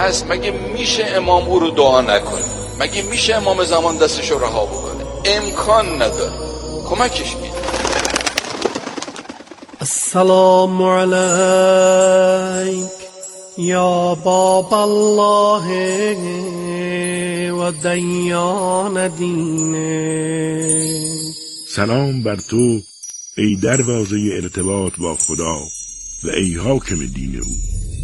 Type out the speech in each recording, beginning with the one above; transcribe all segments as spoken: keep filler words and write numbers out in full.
هست مگه میشه امام او رو دعا نکنه؟ مگه میشه امام زمان دستش رو رها بکنه؟ امکان نداره. کمکش میده. السلام علیک یا باب الله و دیان دینه. سلام بر تو ای دروازه ارتباط با خدا و ای حاکم دین او.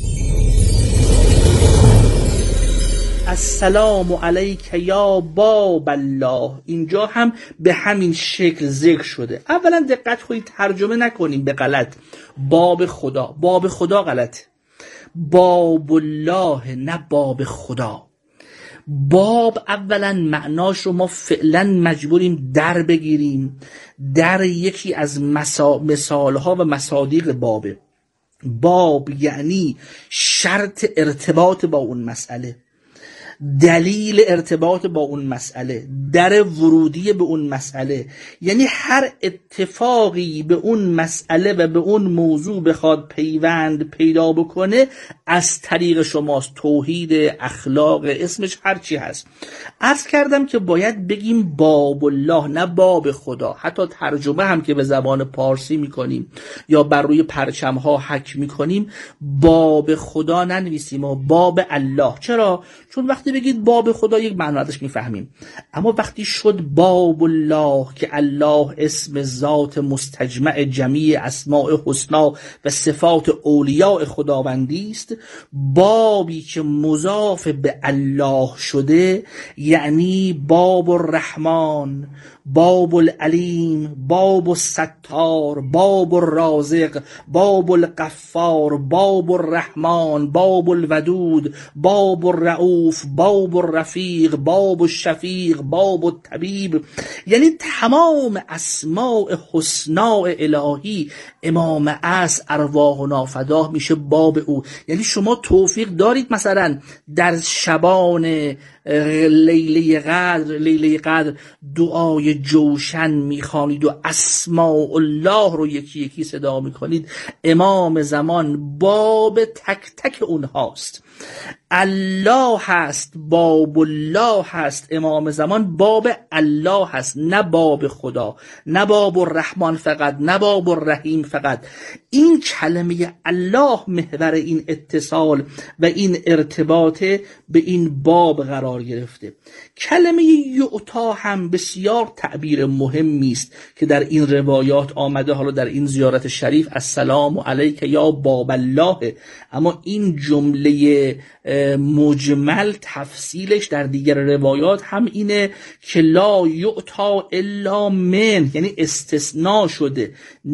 السلام علیک یا باب الله. اینجا هم به همین شکل ذکر شده. اولا دقت کنید ترجمه نکنیم به غلط. باب خدا، باب خدا غلط، باب الله نه باب خدا. باب اولا معناش رو ما فعلا مجبوریم در بگیریم. در یکی از مسا... مثالها و مصادیق بابه. باب یعنی شرط ارتباط با اون مسئله، دلیل ارتباط با اون مسئله، در ورودی به اون مسئله. یعنی هر اتفاقی به اون مسئله و به اون موضوع بخواد پیوند پیدا بکنه از طریق شماست. توحید، اخلاق، اسمش هر چی هست. عرض کردم که باید بگیم باب الله نه باب خدا. حتی ترجمه هم که به زبان پارسی میکنیم یا بر روی پرچم ها حک میکنیم باب خدا ننویسیم و باب الله. چرا؟ چون وقتی بگید باب خدا یک معنی ازش میفهمیم، اما وقتی شد باب الله که الله اسم ذات مستجمع جمیع اسماء حسنا و صفات اولیاء خداوندی است، بابی که مضاف به الله شده یعنی باب الرحمن، باب العلیم، باب الستار، باب الرازق، باب الغفار، باب الرحمن، باب الودود، باب الرؤوف، باب الرفیق، باب الشفیق، باب الطبیب. یعنی تمام اسماء حسنا الهی امام عصر ارواحنا فداه میشه باب او. یعنی شما توفیق دارید مثلا در شبان لیله قدر لیله قدر دعای جوشن میخوانید و اسماء الله رو یکی یکی صدا میکنید. امام زمان باب تک تک اونهاست. الله هست، باب الله هست. امام زمان باب الله هست نه باب خدا، نه باب الرحمن فقط، نه باب الرحیم فقط. این کلمه الله محور این اتصال و این ارتباط به این باب قرار گرفته. کلمه یعطا هم بسیار تعبیر مهمی است که در این روایات آمده. حالا در این زیارت شریف السلام علیک یا باب الله، اما این جمله مجمل تفصیلش در دیگر روایات هم اینه که لا یعطا الا من، یعنی استثناء شده.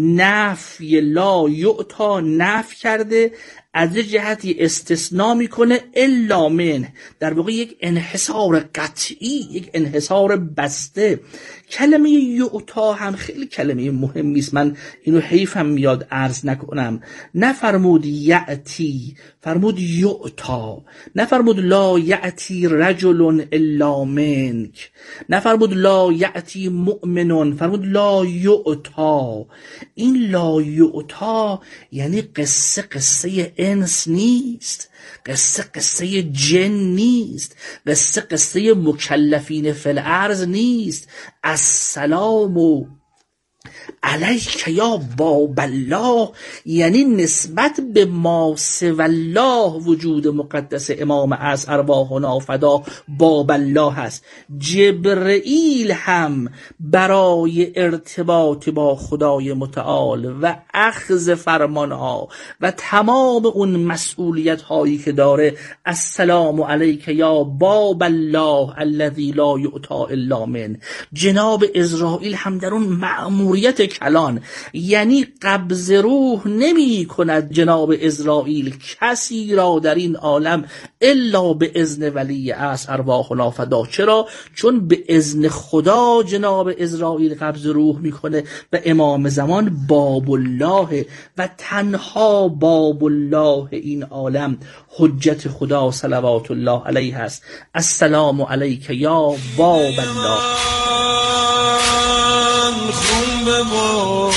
نفی لا یعطا نفی کرده، از جهتی استثناء میکنه الا من، در واقع یک انحصار قطعی، یک انحصار بسته. کلمه یعطا هم خیلی کلمه مهمی است. من اینو حیفم میاد عرض نکنم. نفرمود یعطی، فرمود یعطا. نفرمود لا یعطی رجل الا منک، نفرمود لا یعطی مؤمن، فرمود لا یعطا. این لا یعطا یعنی قصه قصه انس نیست، قصه قصه جن نیست، قصه قصه مکلفین فی الارض نیست. السلام علیک یا باب الله یعنی نسبت به ما سوی الله وجود مقدس امام عصر ارواحنا فدا باب الله هست. جبرئیل هم برای ارتباط با خدای متعال و اخذ فرمانها و تمام اون مسئولیت هایی که داره السلام علیک یا باب الله الذی لا یعطا الا من. جناب اسرائیل هم در اون مأموریت کلان، یعنی قبض روح نمی کند جناب اسرائیل کسی را در این عالم الا به اذن ولی عصر ارواحنا فدا. چرا؟ چون به اذن خدا جناب اسرائیل قبض روح میکنه و امام زمان باب الله و تنها باب الله این عالم حجت خدا صلوات الله علیه است. السلام علیک یا باب الله. خون ببار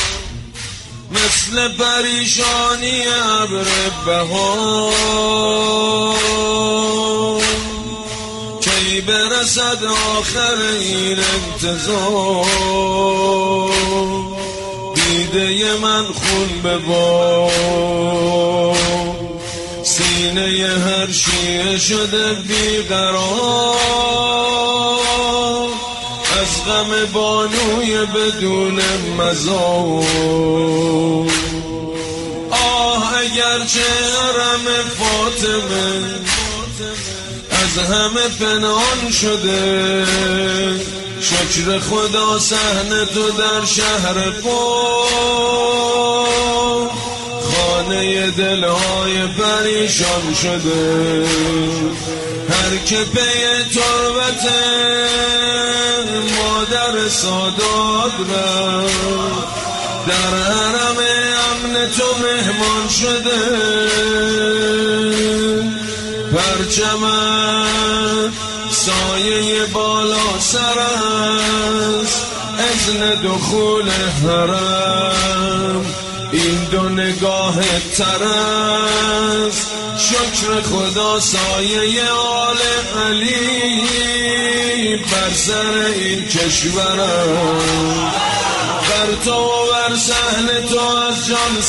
مثل پریشانی ابر بهار، رسد آخر این انتظار، دیده من خون ببار، سینه هر شیعه شده بیقرار، از غم بانوی بدون مزار. آه اگرچه حرم فاطمه از همه پنهان شده، شکر خدا صحن تو در شهر پاک، خانه دلهای پریشان شده. هر که پی تربت مادر سادات رفت، در حرم امن تو مهمان شده. پرچمت سایه بالا سر است، اذن دخول حرم این دو نگاه تر است. شکر خدا سایه آل علی بر سر این کشورم. بر تو و بر صحن تو از جان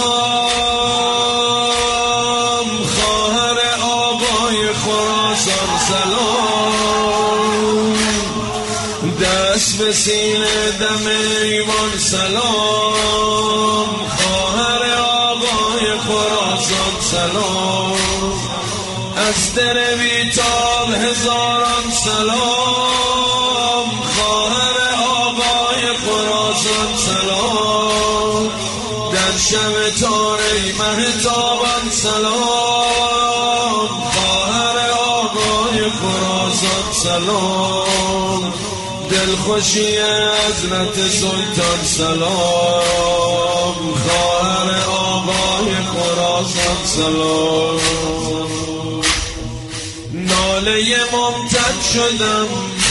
سلام، خواهر آقای خراسان سلام. دست به سینه دم ایوان سلام، خواهر آقای خراسان سلام. از در بیتاب هزاران سلام، خواهر آقای خراسان سلام. در شب تاره مهتابان سلام، خواهر آقای خراسان سلام. دلخوشی حضرت سلطان سلام، خواهر آقای خراسان سلام. ناله ممتد شدم،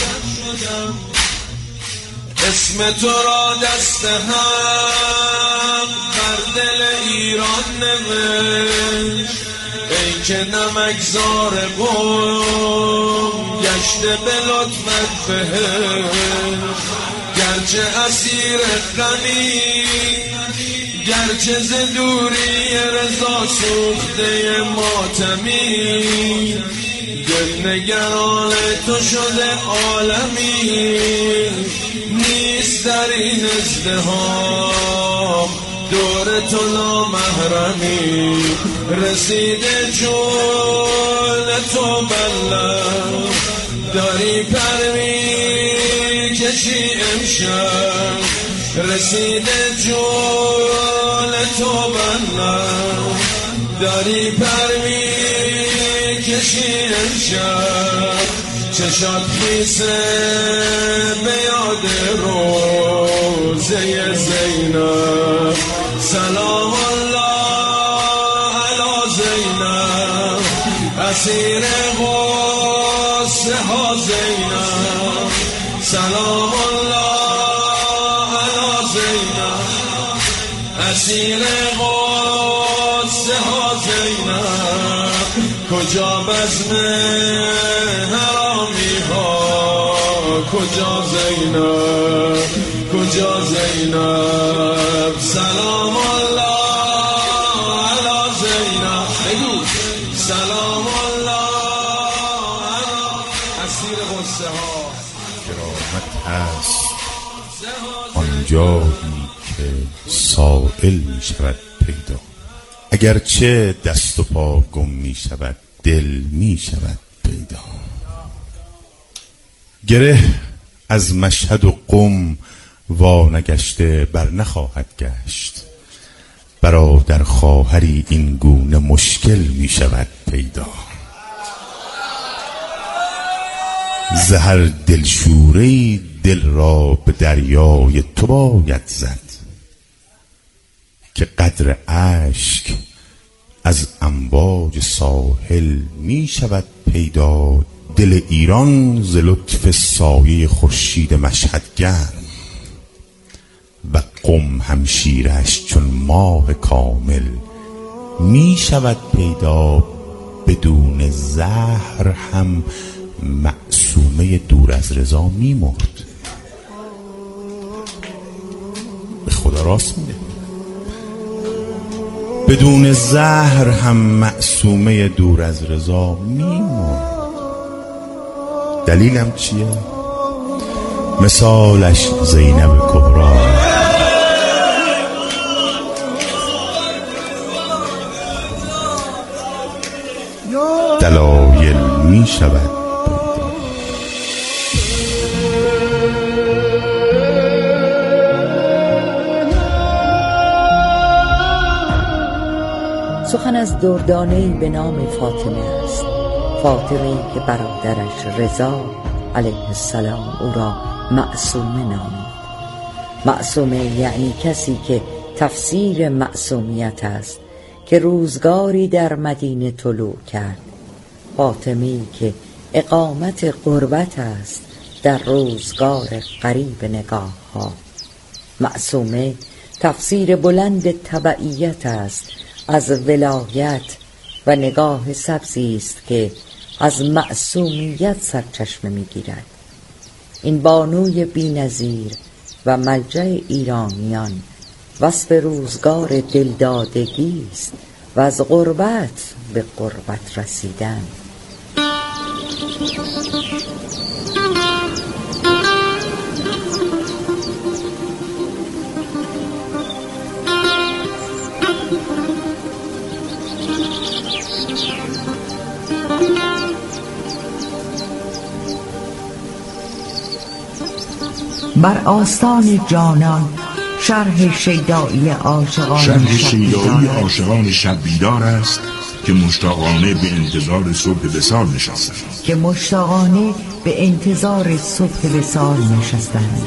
اسم تو را دست هم بر دل ایران نوشت. ای که نمکزار قوم گشته به لطفت بهشت. گرچه اسیر غمی، گرچه ز دوری رضا سوخته ماتمی، دل نگران تو شده عالمی. نیست در این ازدحام دور تو نامحرمی. رسیده جون تو بلند، داری پر میکشی امشب. رسیده جون تو بلند، داری پر میکشی امشب. چشات خیسه به یاد روزه زینب. سلام الله علی زینب، اسیر غصه ها زینب. سلام الله علی زینب، اسیر غصه ها زینب. کجا بزم حرامی ها، کجا زینب، کجا زینب. سلام الله علی زینب، بگو سلام الله علی اسیر غصه ها. کرامت هست آنجایی که سائل می شود پیدا، اگرچه دست و پا گم می شود دل می شود پیدا. گره از مشهد و قم وانگشته بر نخواهد گشت، برادر خواهری این گونه مشکل می شود پیدا. زهر دلشوره‌ای دل را به دریای تو باید زد، که قدر اشک از امواج ساحل می شود پیدا. دل ایران ز لطف سایه خورشید مشهد گرم، و قم همشیرش چون ماه کامل می شود پیدا. بدون زهر هم معصومه دور از رضا میمرد. به خدا راست میده. بدون زهر هم معصومه دور از رضا میمرد. دلیلم چیه؟ مثالش زینب کبرا. دلایل می شود سخن از دردانه‌ای به نام فاطمه است. فاطمه‌ای که برادرش رضا علیه السلام او را معصومه نامید. معصومه یعنی کسی که تفسیر معصومیت است که روزگاری در مدینه طلوع کرد. فاطمه‌ای که اقامت قربت است در روزگار قریب نگاه ها. معصومه تفسیر بلند تبعیت است از ولایت و نگاه سبزی است که از معصومیت سرچشمه می‌گیرد. این بانوی بی‌نظیر و ملجأ ایرانیان وصف روزگار دلدادگی است و از غربت به غربت رسیدن. بر آستان جانان شرح شیدایی عاشقان شرح شیدایی عاشقان شب بیدار است که مشتاقانه به انتظار صبح وصال نشستند که مشتاقانه به انتظار صبح وصال نشستند.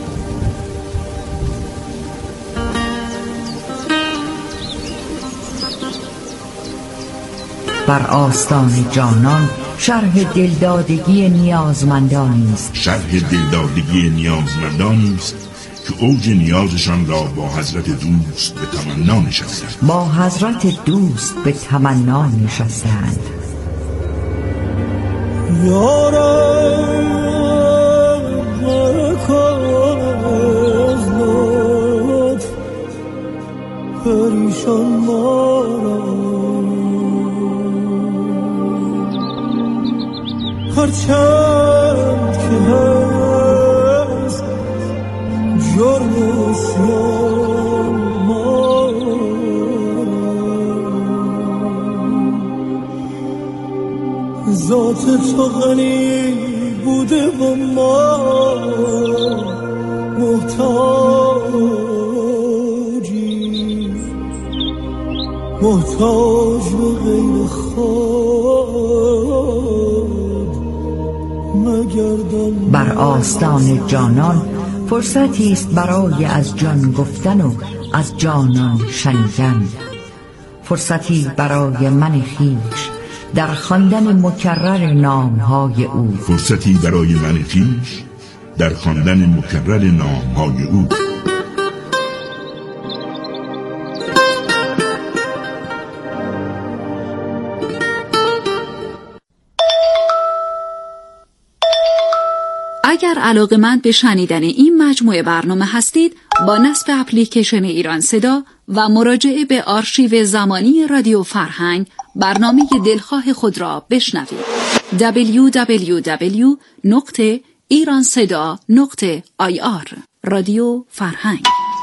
بر آستان جانان شرح دلدادگی نیازمندانی است شرح دلدادگی نیازمندانی است که اوج نیازشان را با حضرت دوست به تمنا نشستند با حضرت دوست به تمنا نشستند. یا رب برکن از لطف پریشان ما را، هرچند که هست جرم و عصیان ما را، ذات تو غنی بوده و ما محتاجی، محتاج به غیر خود مگردان. بر آستان جانان فرصتی است برای از جان گفتن و از جانان شنیدن. فرصتی برای من خویش در خواندن مکرر نامهای او. فرصتی برای من خویش در خواندن مکرر نامهای او. اگر علاقه‌مند به شنیدن این مجموعه برنامه هستید، با نصب اپلیکیشن ایران صدا و مراجعه به آرشیو زمانی رادیو فرهنگ برنامه دلخواه خود را بشنوید. دبلیو دبلیو دبلیو نقطه ایران صدا نقطه آی آر رادیو فرهنگ.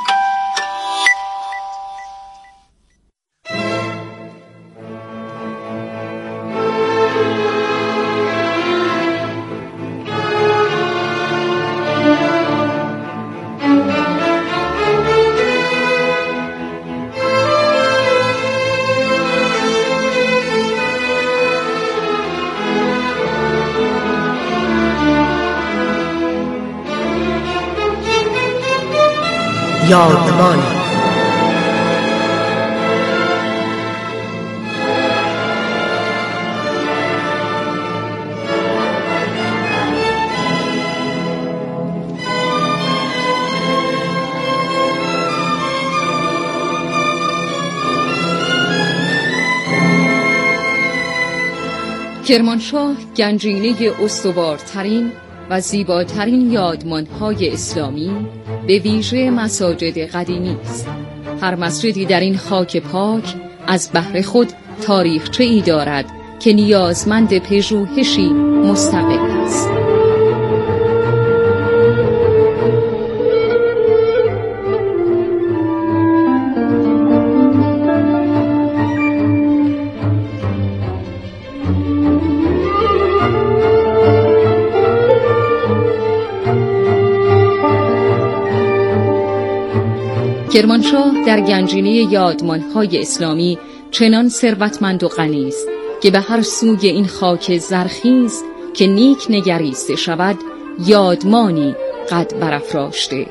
یادمان کرمانشاه گنجینه استوارترین و زیباترین یادمان‌های اسلامی به ویژه مساجد قدیمی است. هر مسجدی در این خاک پاک از بهر خود تاریخچه‌ای دارد که نیازمند پژوهشی مستقل است. کرمانشاه در گنجینه یادمان‌های اسلامی چنان ثروتمند و غنی است که به هر سوی این خاک زرخیز که نیک نگریسته شود یادمانی قد برافراشته.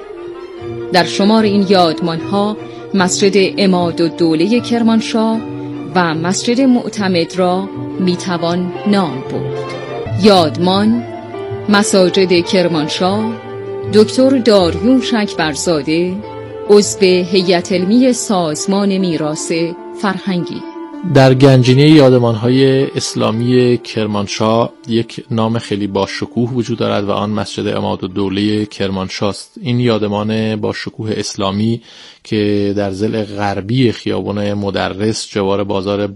در شمار این یادمان‌ها مسجد عمادالدوله کرمانشاه و مسجد معتمد را میتوان نام برد. یادمان مساجد کرمانشاه، دکتر داریوش اکبرزاده، عضو هیئت علمی سازمان میراث فرهنگی. در گنجینه یادمان‌های اسلامی کرمانشاه یک نام خیلی با شکوه وجود دارد و آن مسجد عمادالدوله کرمانشاه است. این یادمان با شکوه اسلامی که در ضلع غربی خیابان مدرس جوار بازار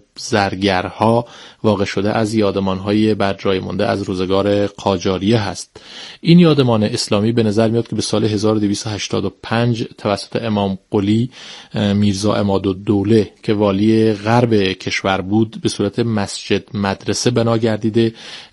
زرگرها واقع شده از یادمان‌های بر جای مانده از روزگار قاجاریه هست. این یادمان اسلامی به نظر میاد که به سال هزار و دویست و هشتاد و پنج توسط امام قلی میرزا عمادالدوله که والی غرب کشور بود به صورت مسجد مدرسه بنا گردیده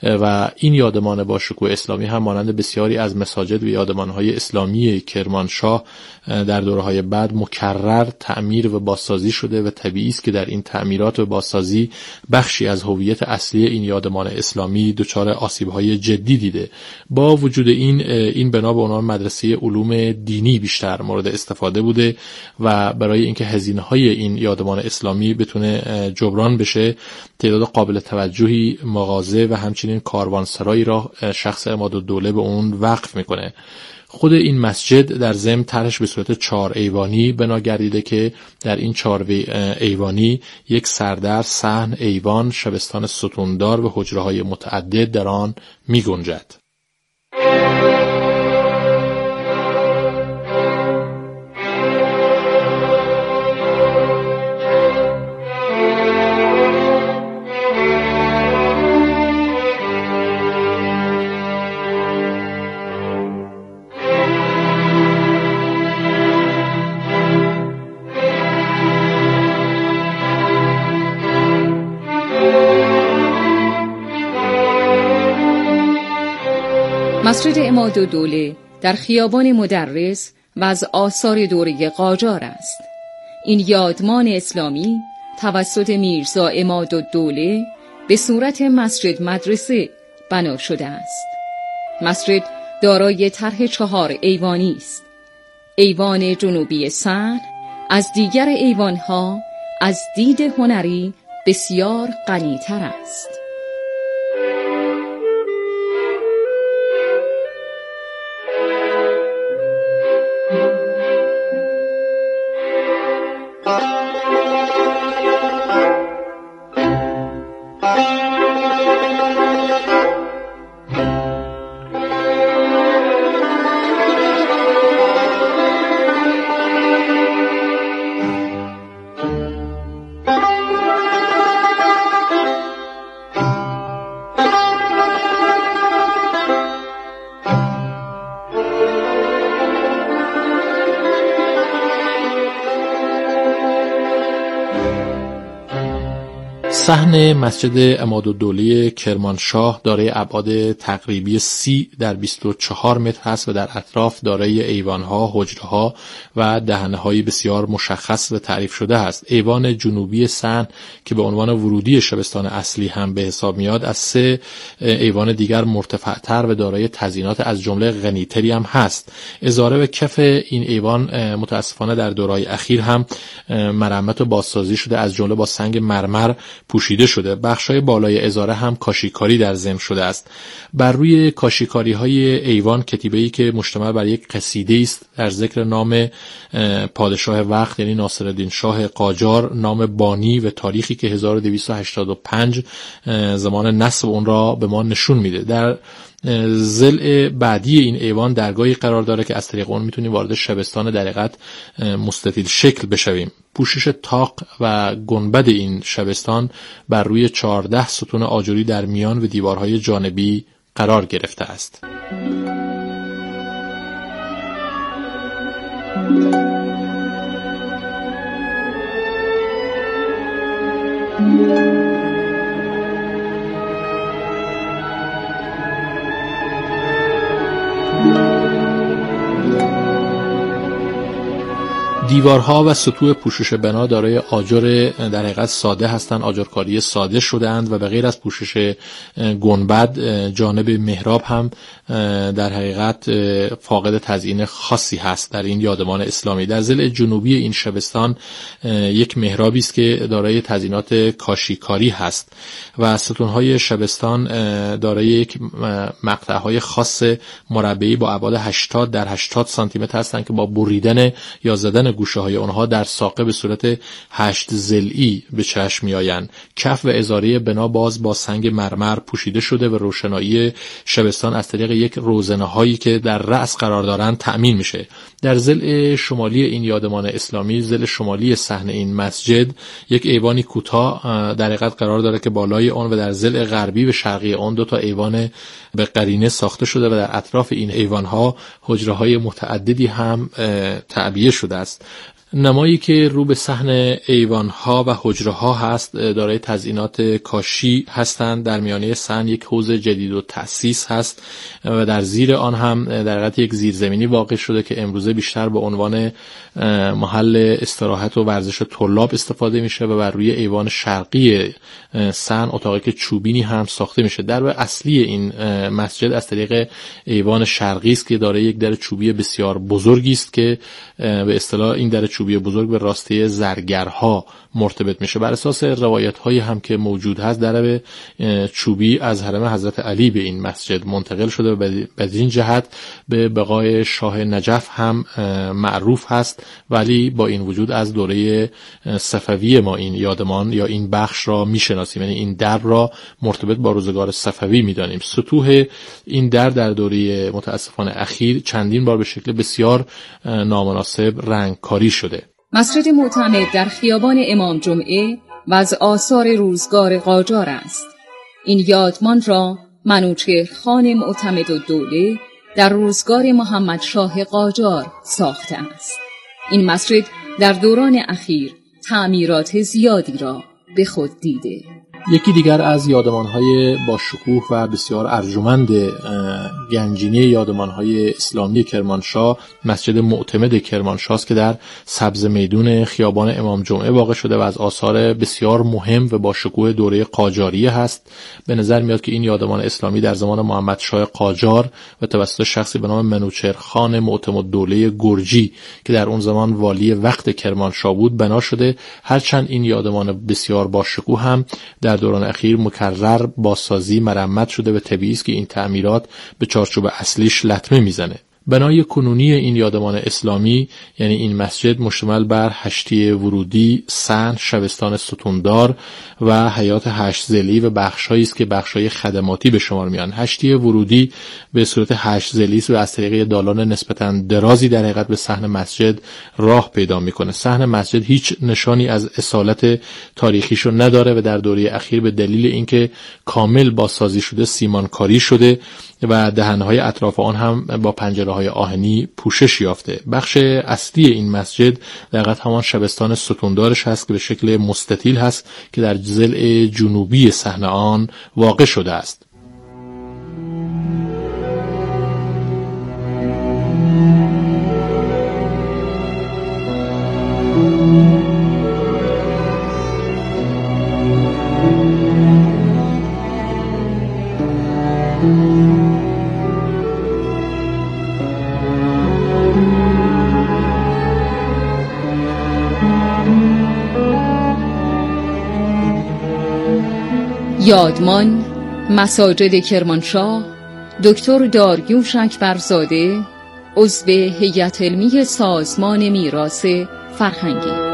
و این یادمان با شکوه اسلامی هم مانند بسیاری از مساجد و یادمان‌های اسلامی کرمانشاه در دوره‌های بعد مکرر تعمیر و بازسازی شده و طبیعی است که در این تعمیرات و بازسازی بخشی از هویت اصلی این یادمان اسلامی دچار آسیب‌های جدی دیده. با وجود این این بنا به عنوان مدرسه علوم دینی بیشتر مورد استفاده بوده و برای اینکه هزینه‌های این یادمان اسلامی بتونه جبران بشه تعداد قابل توجهی مغازه و همچنین کاروانسرایی را شخص عمادالدوله به اون وقف میکنه. خود این مسجد در ضمن طرحش به صورت چهار ایوانی بنا گردیده که در این چهار ایوانی یک سردر، صحن، ایوان، شبستان ستوندار و حجره‌های متعدد در آن می‌گنجد. مسجد عمادالدوله در خیابان مدرس و از آثار دوره قاجار است. این یادمان اسلامی توسط میرزا عمادالدوله به صورت مسجد مدرسه بنا شده است. مسجد دارای طرح چهار ایوانی است. ایوان جنوبی صحن از دیگر ایوانها از دید هنری بسیار غنی‌تر است. صحن مسجد عمادالدوله کرمانشاه دارای ابعاد تقریبی سی در بیست و چهار متر هست و در اطراف دارای ایوانها، حجره‌ها و دهنه‌های بسیار مشخص و تعریف شده است. ایوان جنوبی صحن که به عنوان ورودی شبستان اصلی هم به حساب میاد از سه ایوان دیگر مرتفع‌تر و دارای تزیینات از جمله غنی‌تری هم هست. ازاره و کف این ایوان متاسفانه در دوره‌های اخیر هم مرمت و بازسازی شده، از جمله با سنگ مرمر پوشیده شده. بخشای بالای ازاره هم کاشیکاری در ضمن شده است. بر روی کاشیکاری های ایوان کتیبه‌ای که مشتمل بر یک قصیده است در ذکر نام پادشاه وقت یعنی ناصرالدین شاه قاجار، نام بانی و تاریخی که هزار و دویست و هشتاد و پنج زمان نصب اون را به ما نشون میده. در ضلع بعدی این ایوان درگاهی قرار داره که از طریق اون میتونیم وارد شبستان در حقیقت مستطیل شکل بشویم. پوشش طاق و گنبد این شبستان بر روی چهارده ستون آجوری در میان و دیوارهای جانبی قرار گرفته است. دیوارها و سطوح پوشش بنا دارای آجر در حقیقت ساده هستند، آجرکاری ساده شده‌اند و به غیر از پوشش گنبد جانب محراب هم در حقیقت فاقد تزیین خاصی هست در این یادمان اسلامی. در ضلع جنوبی این شبستان یک محرابی است که دارای تزیینات کاشیکاری هست و ستونهای شبستان دارای یک مقطعهای خاص مربعی با ابعاد هشتاد در هشتاد سانتی متر هستند که با بریدن یا زدن گوشه های اونها در ساقه به صورت هشت ضلعی به چشم میآیند. کف و ازاره بنا باز با سنگ مرمر پوشیده شده و روشنایی شبستان از طریق یک روزنه هایی که در رأس قرار دارند تأمین میشه. در ضلع شمالی این یادمان اسلامی، ضلع شمالی صحن این مسجد، یک ایوانی کوتاه در حقیقت قرار داره که بالای آن و در ضلع غربی و شرقی آن دو تا ایوان به قرینه ساخته شده و در اطراف این ایوان‌ها حجره‌های متعددی هم تعبیه شده است. نمایی که رو به صحن ایوان‌ها و حجره‌ها هست دارای تزیینات کاشی هستند. در میانه صحن یک حوض جدید و تأسیس هست و در زیر آن هم در حقیقت یک زیرزمینی واقع شده که امروزه بیشتر به عنوان محل استراحت و ورزش طلاب استفاده میشه و بر روی ایوان شرقی صحن اتاقی که چوبینی هم ساخته میشه. در اصلی این مسجد از طریق ایوان شرقی است که دارای یک در چوبی بسیار بزرگی است که به اصطلاح این در چوبی بزرگ به راسته زرگرها مرتبط میشه. بر اساس روایت هایی هم که موجود هست در چوبی از حرم حضرت علی به این مسجد منتقل شده و به این جهت به بقای شاه نجف هم معروف هست، ولی با این وجود از دوره صفوی ما این یادمان یا این بخش را میشناسیم، یعنی این در را مرتبط با روزگار صفوی میدانیم. سطوح این در در دوره متاسفانه اخیر چندین بار به شکل بسیار نامناسب رنگکاری شده. مسجد معتمد در خیابان امام جمعه و از آثار روزگار قاجار است. این یادمان را منوچهر خان معتمد الدوله در روزگار محمد شاه قاجار ساخته است. این مسجد در دوران اخیر تعمیرات زیادی را به خود دیده. یکی دیگر از یادمان‌های با شکوه و بسیار ارجمند گنجینه یادمان‌های اسلامی کرمانشاه مسجد معتمد کرمانشاه است که در سبز میدون خیابان امام جمعه واقع شده و از آثار بسیار مهم و با شکوه دوره قاجاریه هست. به نظر میاد که این یادمان اسلامی در زمان محمد شاه قاجار و توسط شخصی به نام منوچهر خان معتمد الدوله گرجی که در اون زمان والی وقت کرمانشاه بود بنا شده. هرچند این یادمان بسیار با شکوه هم در دوران اخیر مکرر بازسازی مرمت شده و طبیعی است که این تعمیرات به چارچوب اصلیش لطمه میزنه. بنای کنونی این یادمان اسلامی یعنی این مسجد مشتمل بر هشتی ورودی، صحن، شبستان ستوندار و حیات هشت ضلعی و بخش‌هایی است که بخش‌های خدماتی به شمار میان. هشتی ورودی به صورت هشت ضلعی است و از طریق دالان نسبتاً درازی در حقیقت به صحن مسجد راه پیدا میکنه. صحن مسجد هیچ نشانی از اصالت تاریخیشو نداره و در دوره اخیر به دلیل اینکه کامل بازسازی شده سیمانکاری شده و دهنهای اطراف آن هم با پنجره‌های آهنی پوشش یافته. بخش اصلی این مسجد در حقیقت همان شبستان ستوندارش هست که به شکل مستطیل هست که در ضلع جنوبی صحن آن واقع شده است. یادمان مساجد کرمانشاه دکتر داریوش اکبرزاده، عضو هیئت علمی سازمان میراث فرهنگی.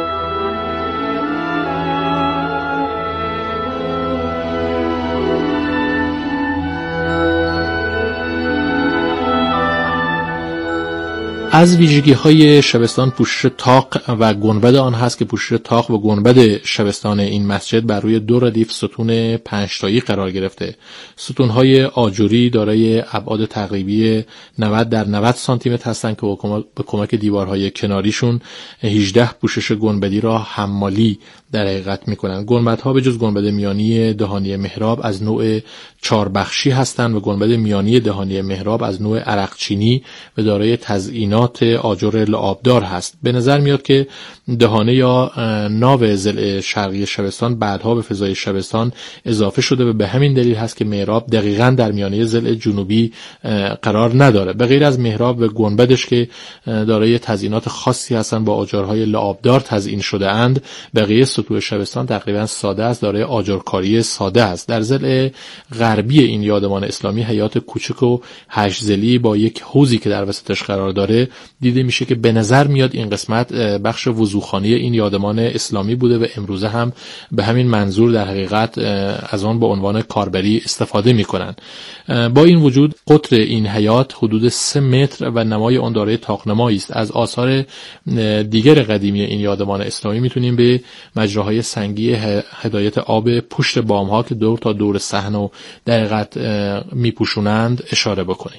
از ویژگی های شبستان پوشش طاق و گنبد آن هست که پوشش طاق و گنبد شبستان این مسجد بر روی دو ردیف ستون پنج تایی قرار گرفته. ستون های آجوری دارای ابعاد تقریبی نود در نود سانتی متر هستند که به کمک دیوارهای کناریشون هجده پوشش گنبدی را حمالی در حقیقت میکنن. گنبدها به جز گنبد میانی دهانی محراب از نوع چهار بخشی هستند و گنبد میانی دهانی محراب از نوع عرقچینی و دارای تزئینات آجر لعابدار هست. به نظر میاد که دهانه یا ناو ضلع شرقی شبستان بعدها به فضای شبستان اضافه شده و به همین دلیل هست که محراب دقیقاً در میانه ضلع جنوبی قرار نداره. به غیر از محراب و گنبدش که دارای تزئینات خاصی هستند با آجرهای لعابدار تزئین شده اند، بقیه سطوح شبستان تقریباً ساده است، دارای آجرکاری ساده است. در ضلع غربی این یادمان اسلامی حیات کوچک و هشت ضلعی با یک حوضی که در وسطش قرار داره دیده میشه که به نظر میاد این قسمت بخش وضوخانه این یادمان اسلامی بوده و امروزه هم به همین منظور در حقیقت از آن به عنوان کاربری استفاده میکنن. با این وجود قطر این حیات حدود سه متر و نمای آن دارای طاق‌نمایی است. از آثار دیگر قدیمی این یادمان اسلامی میتونیم به مجراهای سنگی هدایت آب پشت بام‌ها که دور تا دور صحن و در حقیقت میپوشونند اشاره بکنیم.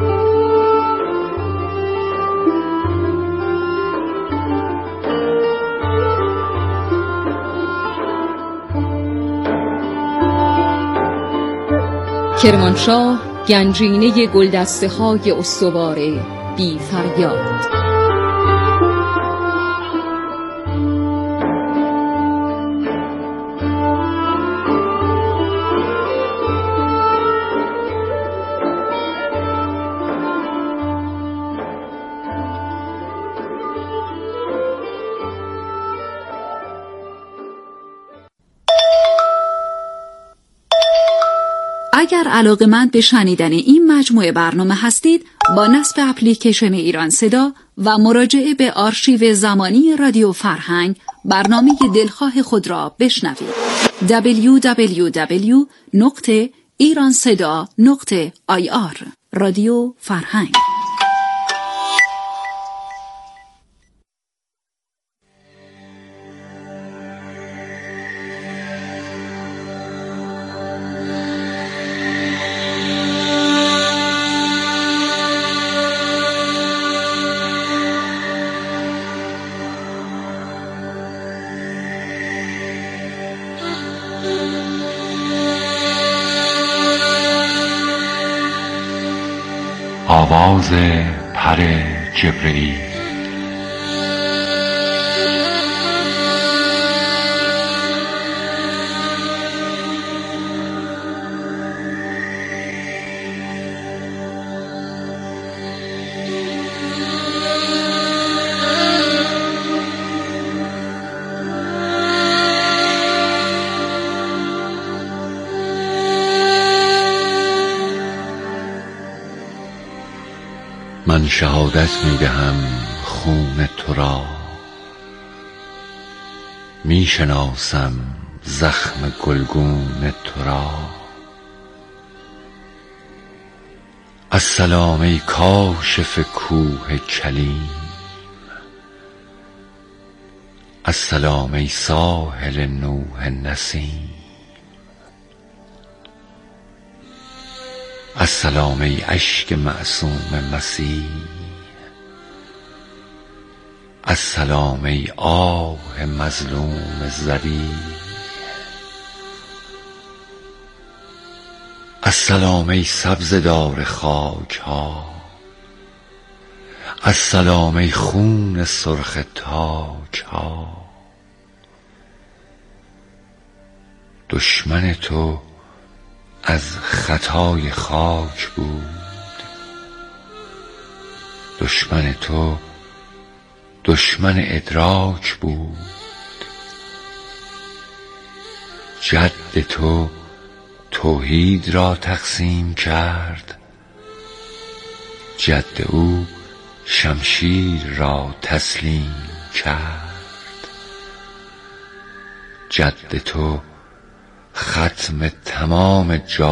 کرمانشاه گنجینه گلدسته های استوار بی فریاد. اگر علاقه‌مند به شنیدن این مجموعه برنامه هستید، با نصب اپلیکیشن ایران صدا و مراجعه به آرشیو زمانی رادیو فرهنگ برنامه دلخواه خود را بشنوید. دبلیو دبلیو دبلیو نقطه ایران صدا نقطه آی آر رادیو فرهنگ. آواز پر جبرئیل. من شهادت می دهم خون تو را، می شناسم زخم گلگون تو را. السلام ای کاشف کوه کلیم، السلام ای ساحل نوح نسیم، السلام ای اشک معصوم مسیح، السلام ای آه مظلوم ذلیل، السلام ای سبزدار خاک ها، السلام ای خون سرخ تاک ها. دشمن تو از خطای خاک بود، دشمن تو دشمن ادراک بود، جد تو توحید را تقسیم کرد، جد او شمشیر را تسلیم کرد. جد تو ختم تمام جا